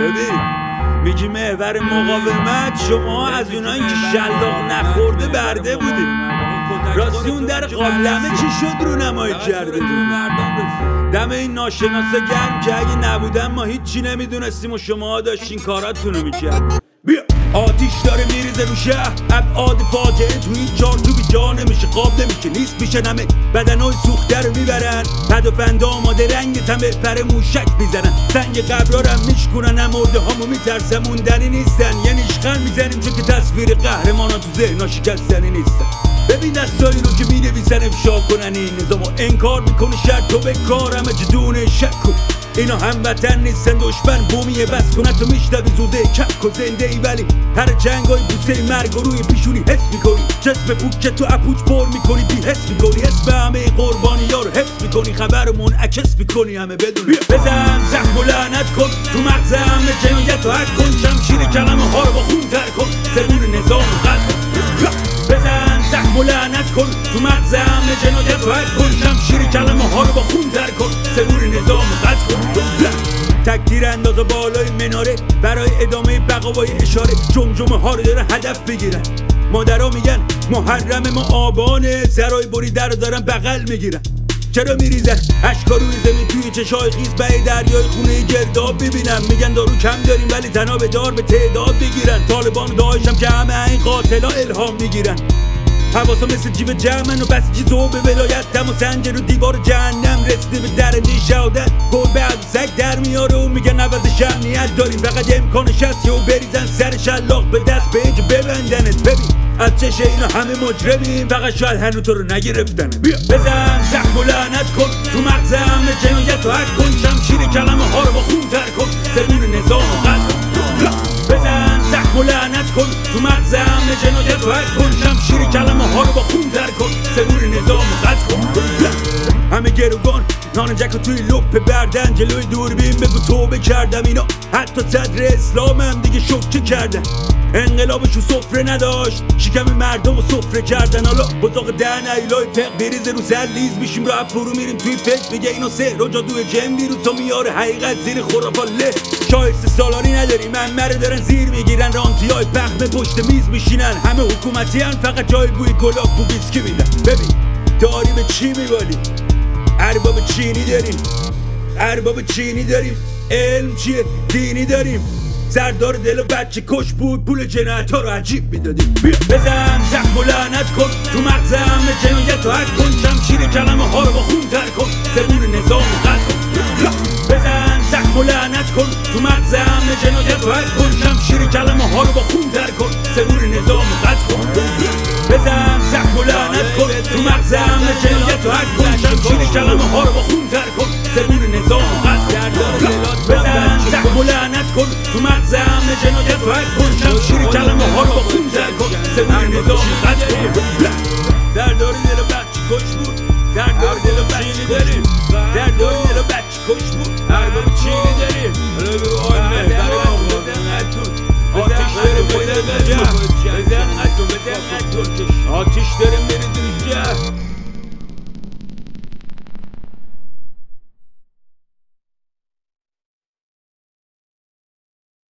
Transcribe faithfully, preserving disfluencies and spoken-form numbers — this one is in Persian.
ببین میگی محور مقاومت، شما از اونایی که شلاق نخورده برده بودید. راستی اون در قابلمه چی شد رو نمایی کرده؟ دم این ناشناسا گرم که اگه نبودن ما هیچی نمیدونستیم و شما داشتین کاراتونو میکرد. بیا آتیش داره میریزه رو شهر، ابعاد فاجعه تو این جان تو بی جا نمیشه، قاب نمیشه، نیست میشه نمه بدنای سوخته رو میبرن، پد و پنده آماده رنگ تمه پر موشک میزنن، سنگ قبرارم میشکنن، مرده هامو میترسن موندنی نیستن، یه نیشخن میزنیم چون که تصویر قهرمانا تو ذهنا شکستنی نیستن. ببین دستایی رو که می‌نویسن افشا کنن این نظامو انکار میکنی، شرط تو به کار همه جدونه شک کن، اینا هموطن نیستن دشمن بومیه، بس کنن تو میشنوی زوده کک و زنده ای، ولی هر جنگای بوسه مرگ و روی پیشونی حس میکنی، جسم پوک که تو اپوچ پر میکنی بی حس میکنی، اسم همه قربانی ها رو حفظ میکنی، خبرمون عکس میکنی همه بدون بزن زخم و لعنت کن تو مغز همه جنایت و حد کن، شمشیر کلمه ها رو با خون تر کن، زبون نظام قلب بزن زخم و لعنت کن تو مغز همه جنایت و حد کن، شمشیر کلمه ها رو با خون تر کن، زبون نظام قلب کن. تکتیر انداز بالای مناره برای ادامه بقاوای اشاره، جمجمه ها رو دارن هدف بگیرن، مادرها میگن محرم ما آبانه، سرای بری در رو دارن بغل میگیرن، چرا میریزن اشکا روی زمین توی چشای خیز به دریای خونه گرداب ببینم، میگن دارو کم داریم ولی تنها به دار به تعداد بگیرن، طالبان داعشم که همه این قاتلا الهام میگیرن، حواسا مثل جیب جمعن و بسیجی زوب ولایت دم و سنجر و دیوار جهنم رسیده به درنده شهادت، گربه از سگ در میاره و میگن عوض شمنیت داریم، فقط امکانش هست و بریزن سر شلاق به دست به اینجا ببندنت. ببین از چشه اینا همه مجرمیم، فقط شاید هنو تو رو نگرفتن. بیا بزن زخم و لعنت کن تو مغز همه جنایت و حد کن، شمشیر کلمه ها رو با خون تر کن، زبون نظام قلب کن. بزن زخم و لعنت کن تو مغز همه جنایت و حد کن، شمشیر کلمه ها رو با خون تر کن، زبون نظام قلب کن. همه گروگان نان جک و توی لپ بردن، جلوی دوربین بگو توبه کردم، اینا حتی صدر اسلام هم دیگه شوکه کردن، انقلابشو سفره نداشت شکم مردم رو سفره کردن، حالا بزاق دهن ایلای تق بریزه رو سر لیز میشیم رو فرو میریم توی فکر، میگه اینا سهر و جادوی جن ویروس ها میاره حقیقت زیر خرافات له، شایسته سالاری نداریم همه رو دارن زیر میگیرن، رانتی های پخمه پشت میز میشینن، همه حکومتی هن فقط جای بوی گلاب بو ویسکی میدن. ببین داری به چی میبالی؟ ارباب چینی داریم، ارباب چینی داریم، علم چیه؟ دینی داریم، سردار دل و بچه کش بود پول جنایت ها رو عجیب میدادیم. بزن زخم و لعنت کن تو مغز همه جنایت و حد کن، شمشیر کلمه ها رو با خون تر کن، زبون نظام قلب کن. بزن زخم و لعنت کن تو مغز همه جنایت و حد کن، شمشیر کلمه ها رو با خون تر کن، زبون نظام قلب کن. بزن زخم و لعنت کن تو مغز همه جنایت و حد کن، شمشیر کلمه ها رو با خون تر کن، زبون نظام قلب کن. بزن زخم و لعنت کن تو مغز همه جنایت و حد کن، شمشیر کلمه ها رو با خون تر کن، زبون نظام قلب کن. زرداری دل و بچه کش بود، زرداری دل و بچه کش بود، زرداری دل و بچه کش بود، ارباب چینی داریم، حالا بگو آی مهدر آتیش داره بزن نجم، بزن نجم، بزن نجم، آتیش داره میره تو شهر،